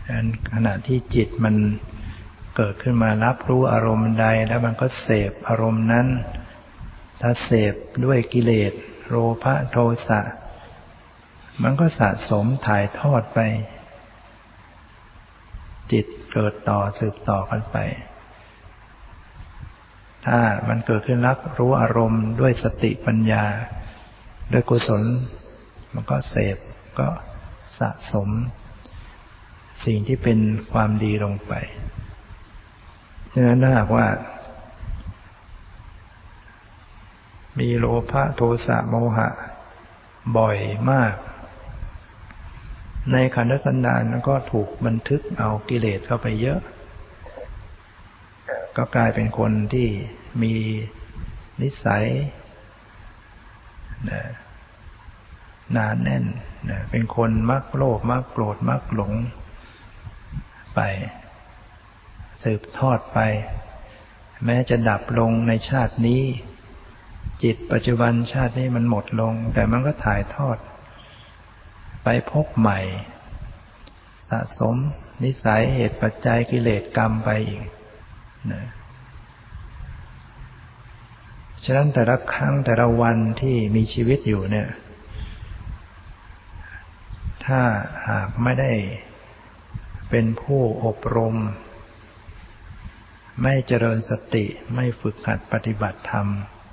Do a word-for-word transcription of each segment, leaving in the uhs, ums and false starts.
ขณะที่จิตมันเกิดขึ้นมารับรู้อารมณ์ใดแล้วมันก็เสพอารมณ์นั้นถ้าเสพด้วยกิเลสโลภะโทสะมันก็สะสมถ่ายทอดไปจิตเกิดต่อสืบต่อกันไปถ้ามันเกิดขึ้นรับรู้อารมณ์ด้วยสติปัญญาด้วยกุศลมันก็เสพก็สะสมสิ่งที่เป็นความดีลงไปดังนั้นถ้าหากว่ามีโลภะโทสะโมหะบ่อยมากในขันธสันดานก็ถูกบันทึกเอากิเลสเข้าไปเยอะก็กลายเป็นคนที่มีนิสัยหนาแน่นเป็นคนมักโลภมักโกรธมักหลงไปสืบทอดไปแม้จะดับลงในชาตินี้จิตปัจจุบันชาตินี้มันหมดลงแต่มันก็ถ่ายทอดไปพบใหม่สะสมนิสัยเหตุปัจจัยกิเลสกรรมไปอีกนะฉะนั้นแต่ละครั้งแต่ละวันที่มีชีวิตอยู่เนี่ยถ้าหากไม่ได้เป็นผู้อบรมไม่เจริญสติไม่ฝึกหัดปฏิบัติธรรม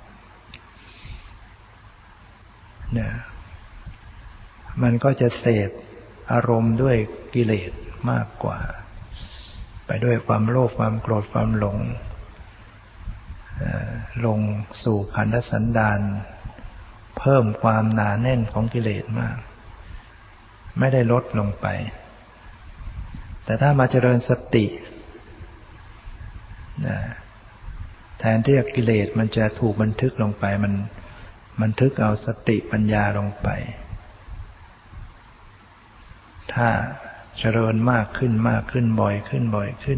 เนี่ยมันก็จะเสพอารมณ์ด้วยกิเลสมากกว่าไปด้วยความโลภความโกรธความหลงลงสู่ขันธสันดานเพิ่มความหนาแน่นของกิเลสมากไม่ได้ลดลงไปแต่ถ้ามาเจริญสติแทนที่กิเลสมันจะถูกบันทึกลงไปมันบันทึกเอาสติปัญญาลงไปถ้าเจริญมากขึ้นมากขึ้นบ่อยขึ้นบ่อยขึ้น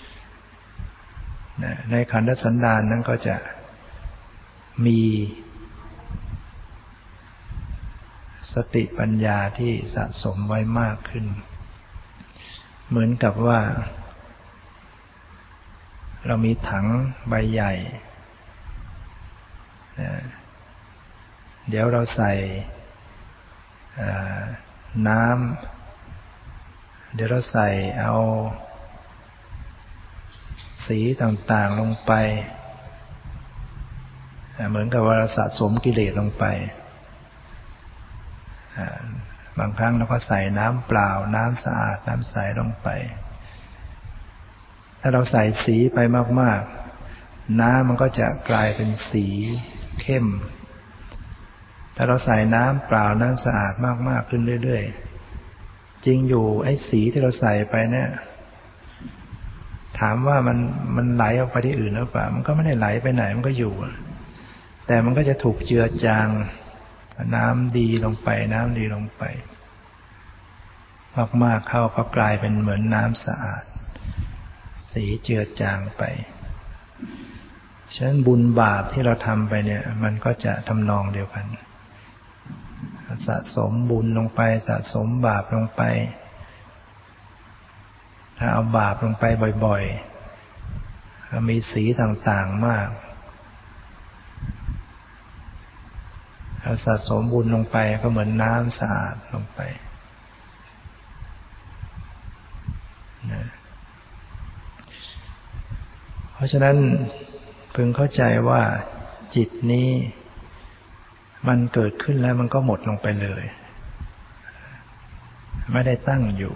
ในขันธสันดานนั้นก็จะมีสติปัญญาที่สะสมไว้มากขึ้นเหมือนกับว่าเรามีถังใบใหญ่เดี๋ยวเราใส่น้ำเดี๋ยวเราใส่เอาสีต่างๆลงไปเหมือนกับว่าเราสะสมกิเลสลงไปบางครั้งเราก็ใส่น้ำเปล่าน้ำสะอาดน้ำใสลงไปถ้าเราใส่สีไปมากๆน้ำมันก็จะกลายเป็นสีเข้มถ้าเราใส่น้ำเปล่าน้ำสะอาดมากๆขึ้นเรื่อยๆจริงอยู่ไอ้สีที่เราใส่ไปเนี่ยถามว่ามันมันไหลออกไปที่อื่นหรือเปล่ามันก็ไม่ได้ไหลไปไหนมันก็อยู่แต่มันก็จะถูกเจือจางน้ำดีลงไปน้ำดีลงไปมากๆเข้าก็กลายเป็นเหมือนน้ำสะอาดสีเจือจางไปฉะนั้นบุญบาปที่เราทำไปเนี่ยมันก็จะทำนองเดียวกันสะสมบุญลงไปสะสมบาปลงไปถ้าเอาบาปลงไปบ่อยๆมีสีต่างๆมากถ้าสะสมบุญลงไปก็เหมือนน้ำสะอาดลงไปนะเพราะฉะนั้นพึงเข้าใจว่าจิตนี้มันเกิดขึ้นแล้วมันก็หมดลงไปเลยไม่ได้ตั้งอยู่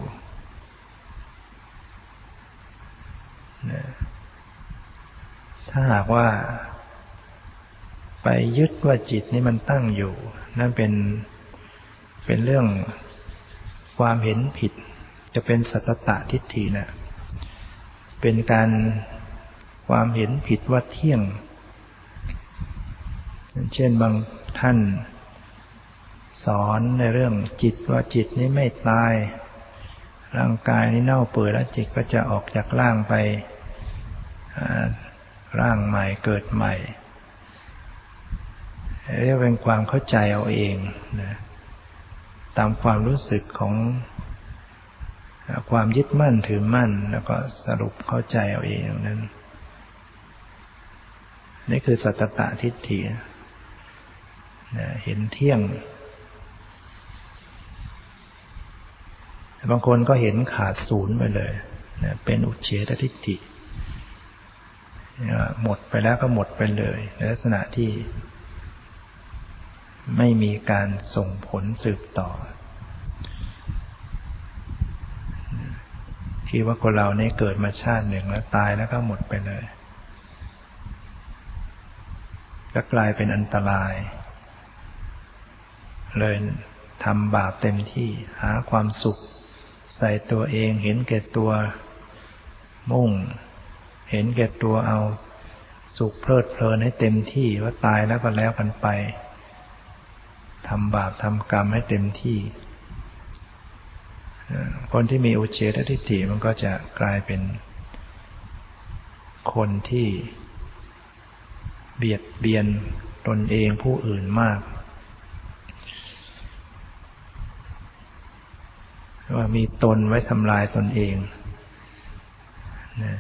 นะถ้าหากว่าไปยึดว่าจิตนี้มันตั้งอยู่นั่นเป็นเป็นเรื่องความเห็นผิดจะเป็นสัตตทิฏฐินะเป็นการความเห็นผิดว่าเที่ยงเช่นบางท่านสอนในเรื่องจิตว่าจิตนี้ไม่ตายร่างกายนี้เน่าเปื่อยแล้วจิตก็จะออกจากร่างไปร่างใหม่เกิดใหม่เรียกเป็นความเข้าใจเอาเองนะตามความรู้สึกของความยึดมั่นถือมั่นแล้วก็สรุปเข้าใจเอาเองนั้นนี่คือสัตตทิฏฐิเห็นเที่ยงบางคนก็เห็นขาดศูนย์ไปเลยเป็นอุเฉททิฏฐิหมดไปแล้วก็หมดไปเลยในลักษณะที่ไม่มีการส่งผลสืบต่อคิดว่าคนเราเนี่ยเกิดมาชาติหนึ่งแล้วตายแล้วก็หมดไปเลยก็กลายเป็นอันตรายเลยทำบาปเต็มที่หาความสุขใส่ตัวเองเห็นแก่ตัวมุ่งเห็นแก่ตัวเอาสุขเพลิดเพลินให้เต็มที่ว่าตายแล้วก็แล้วกันไปทำบาปทำกรรมให้เต็มที่คนที่มีอุเฉททิฏฐิมันก็จะกลายเป็นคนที่เบียดเบียนตนเองผู้อื่นมากว่ามีตนไว้ทำลายตนเองนะ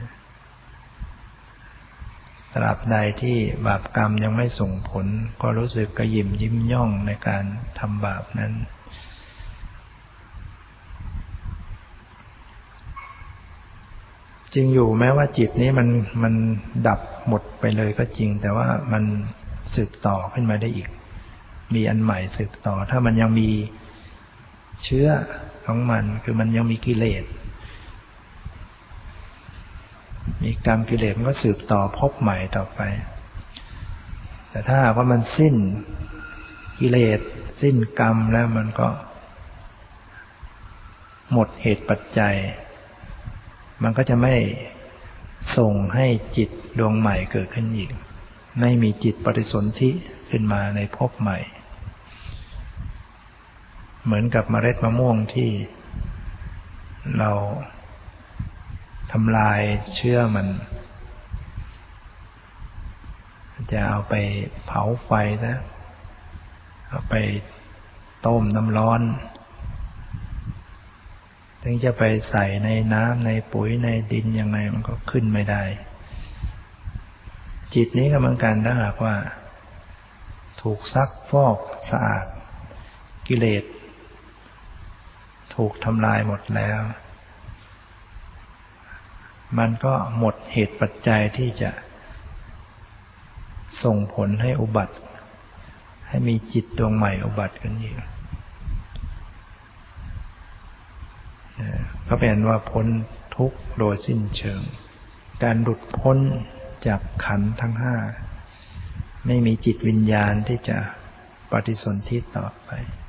ตราบใดที่บาปกรรมยังไม่ส่งผลก็รู้สึกกระหยิ่มยิ้มย่องในการทำบาปนั้นจริงอยู่แม้ว่าจิตนี้มันมันดับหมดไปเลยก็จริงแต่ว่ามันสืบต่อขึ้นมาได้อีกมีอันใหม่สืบต่อถ้ามันยังมีเชื้อของมันคือมันยังมีกิเลสมีกรรมกิเลสมันก็สืบต่อพบใหม่ต่อไปแต่ถ้าหากว่ามันสิ้นกิเลสสิ้นกรรมแล้วมันก็หมดเหตุปัจจัยมันก็จะไม่ส่งให้จิตดวงใหม่เกิดขึ้นอีกไม่มีจิตปฏิสนธิขึ้นมาในภพใหม่เหมือนกับเมล็ดมะม่วงที่เราทำลายเชื้อมันจะเอาไปเผาไฟนะเอาไปต้มน้ำร้อนถึงจะไปใส่ในน้ำในปุ๋ยในดินยังไงมันก็ขึ้นไม่ได้จิตนี้ก็เหมือนกันถ้าหากว่าถูกซักฟอกสะอาดกิเลสถูกทำลายหมดแล้วมันก็หมดเหตุปัจจัยที่จะส่งผลให้อุบัติให้มีจิตดวงใหม่อุบัติขึ้นอีกก็เป็นว่าพ้นทุกข์โดยสิ้นเชิงการหลุดพ้นจากขันธ์ทั้งห้าไม่มีจิตวิญญาณที่จะปฏิสนธิต่อไป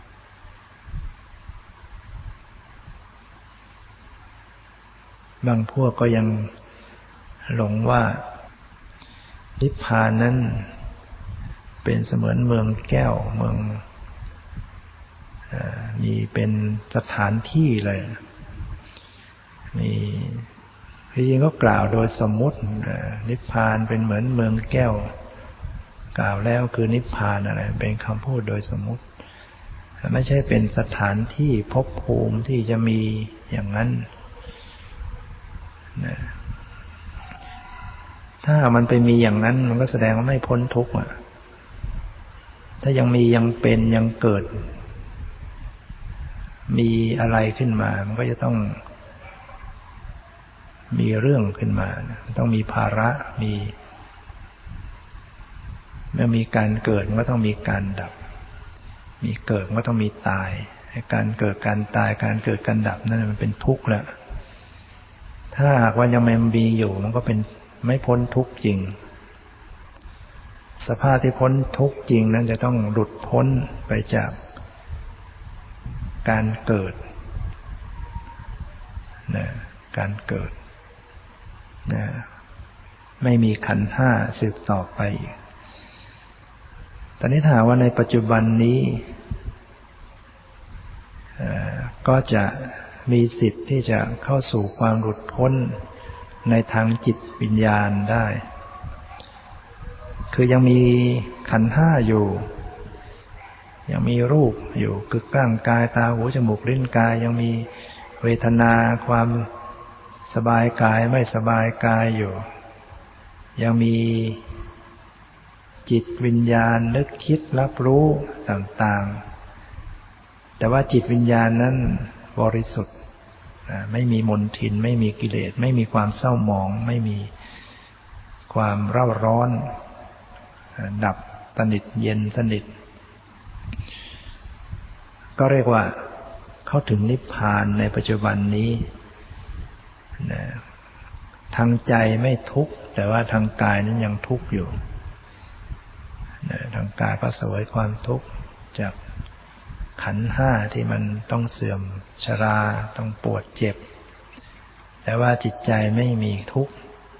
บางพวกก็ยังหลงว่านิพพานนั้นเป็นเสมือนเมืองแก้วเมืองมีเป็นสถานที่เลยมีจริงๆก็กล่าวโดยสมมุตินิพพานเป็นเหมือนเมืองแก้วกล่าวแล้วคือนิพพานอะไรเป็นคำพูดโดยสมมุติไม่ใช่เป็นสถานที่ภพภูมิที่จะมีอย่างนั้นนะถ้ามันไปมีอย่างนั้นมันก็แสดงว่าไม่พ้นทุกข์อ่ะถ้ายังมียังเป็นยังเกิดมีอะไรขึ้นมามันก็จะต้องมีเรื่องขึ้นมาต้องมีภาระมีเมื่อมีการเกิดมันก็ต้องมีการดับมีเกิดมันก็ต้องมีตายการเกิดการตายการเกิดการดับนั่นมันเป็นทุกข์แล้วถ้าหากว่ายังไม่มีอยู่มันก็เป็นไม่พ้นทุกข์จริงสภาพที่พ้นทุกข์จริงนั้นจะต้องหลุดพ้นไปจากการเกิดนะการเกิดนะไม่มีขันธ์ห้าสืบต่อไปอีกตอนนี้ถามว่าในปัจจุบันนี้ก็จะมีสิทธิ์ที่จะเข้าสู่ความหลุดพ้นในทางจิตวิญญาณได้คือยังมีขันธ์ห้าอยู่ยังมีรูปอยู่คือร่างกายตาหูจมูกลิ้นกายยังมีเวทนาความสบายกายไม่สบายกายอยู่ยังมีจิตวิญญาณนึกคิดรับรู้ต่างๆแต่ว่าจิตวิญญาณนั้นบริสุทธิ์ไม่มีมลทินไม่มีกิเลสไม่มีความเศร้าหมองไม่มีความเร่าร้อนดับสนิทเย็นสนิทก็เรียกว่าเข้าถึงนิพพานในปัจจุบันนี้ทางใจไม่ทุกข์แต่ว่าทางกายนั้นยังทุกข์อยู่ทางกายก็เสวยความทุกข์จากขันธ์ห้าที่มันต้องเสื่อมชราต้องปวดเจ็บแต่ว่าจิตใจไม่มีทุกข์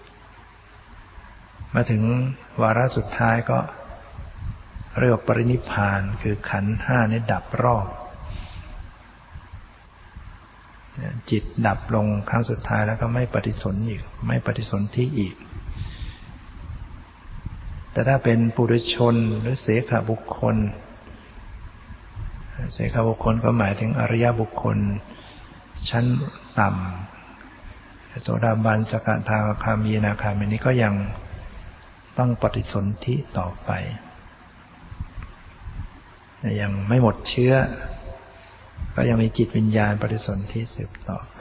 มาถึงวาระสุดท้ายก็เรียกว่าปรินิพพานคือขันธ์ห้านี้ดับรอบจิตดับลงครั้งสุดท้ายแล้วก็ไม่ปฏิสนธิอีกไม่ปฏิสนธิอีกแต่ถ้าเป็นปุถุชนหรือเสขบุคคลเสขบุคคลก็หมายถึงอริยบุคคลชั้นต่ำโสดาบันสกทาคามีอนาคามีนี้ก็ยังต้องปฏิสนธิต่อไปยังไม่หมดเชื้อก็ยังมีจิตวิญญาณปฏิสนธิสืบต่อไป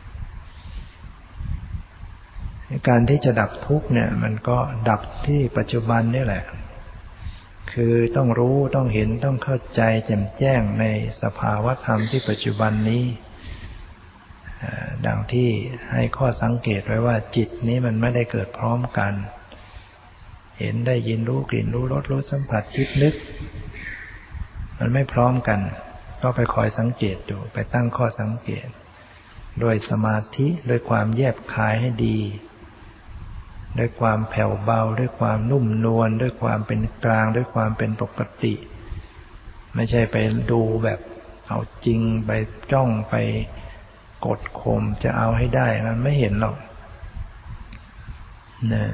การที่จะดับทุกข์เนี่ยมันก็ดับที่ปัจจุบันนี่แหละคือต้องรู้ต้องเห็นต้องเข้าใจแจ่มแจ้งในสภาวะธรรมที่ปัจจุบันนี้ดังที่ให้ข้อสังเกตไว้ว่าจิตนี้มันไม่ได้เกิดพร้อมกันเห็นได้ยินรู้กลิ่นรู้รสรู้สัมผัสคิดนึกมันไม่พร้อมกันก็ไปคอยสังเกตดูไปตั้งข้อสังเกตโดยสมาธิโดยความแยบคายให้ดีด้วยความแผ่วเบาด้วยความนุ่มนวลด้วยความเป็นกลางด้วยความเป็นปกติไม่ใช่ไปดูแบบเอาจริงไปจ้องไปกดข่มจะเอาให้ได้มันไม่เห็นหรอกนะ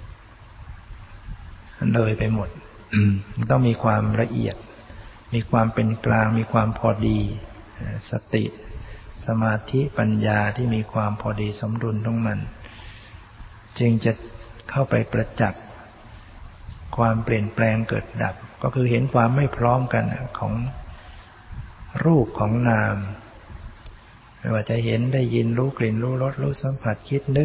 เลยไปหมดต้องมีความละเอียดมีความเป็นกลางมีความพอดีสติสมาธิปัญญาที่มีความพอดีสมดุลของมันจึงจะเข้าไปประจักษ์ความเปลี่ยนแปลงเกิดดับก็คือเห็นความไม่พร้อมกันของรูปของนามไม่ว่าจะเห็นได้ยินรู้กลิ่นรู้รสรู้สัมผัสคิดนึก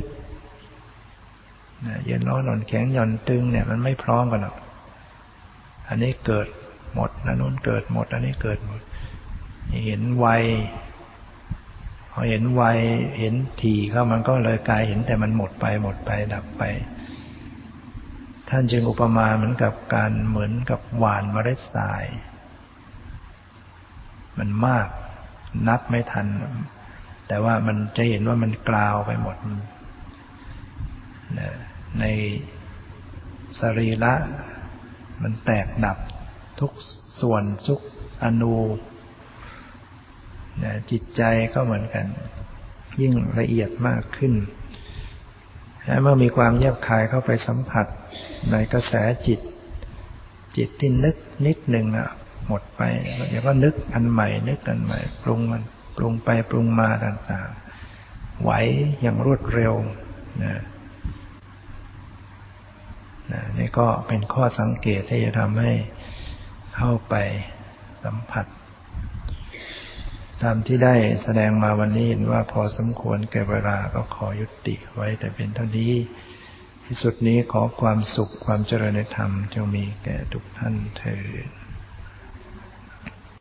เย็นร้อนอ่อนแข็งหย่อนตึงเนี่ยมันไม่พร้อมกันหรอกอันนี้เกิดหมดอันนู้นเกิดหมดอันนี้เกิดหมดเห็นไวพอเห็นไวเห็นถี่เข้ามันก็เลยกลายเห็นแต่มันหมดไปหมดไปดับไปท่านจึงอุปมาเหมือนกับการเหมือนกับหว่านเมล็ดทรายมันมากนับไม่ทันแต่ว่ามันจะเห็นว่ามันกลาวไปหมดในสรีระมันแตกดับทุกส่วนทุกอนูจิตใจก็เหมือนกันยิ่งละเอียดมากขึ้นและเมื่อมีความแยบคายเข้าไปสัมผัสในกระแสจิตจิตที่นึกนิดหนึ่งอ่ะหมดไปเดี๋ยวก็นึกอันใหม่นึกอันใหม่ปรุงมันปรุงไปปรุงมาต่างๆไหวอย่างรวดเร็วนะนะนี่ก็เป็นข้อสังเกตที่จะทำให้เข้าไปสัมผัสตามที่ได้แสดงมาวันนี้เห็นว่าพอสมควรแก่เวลาก็ขอยุติไว้แต่เป็นเท่านี้ที่สุดนี้ขอความสุขความเจริญในธรรมจงมีแก่ทุกท่านเทอญ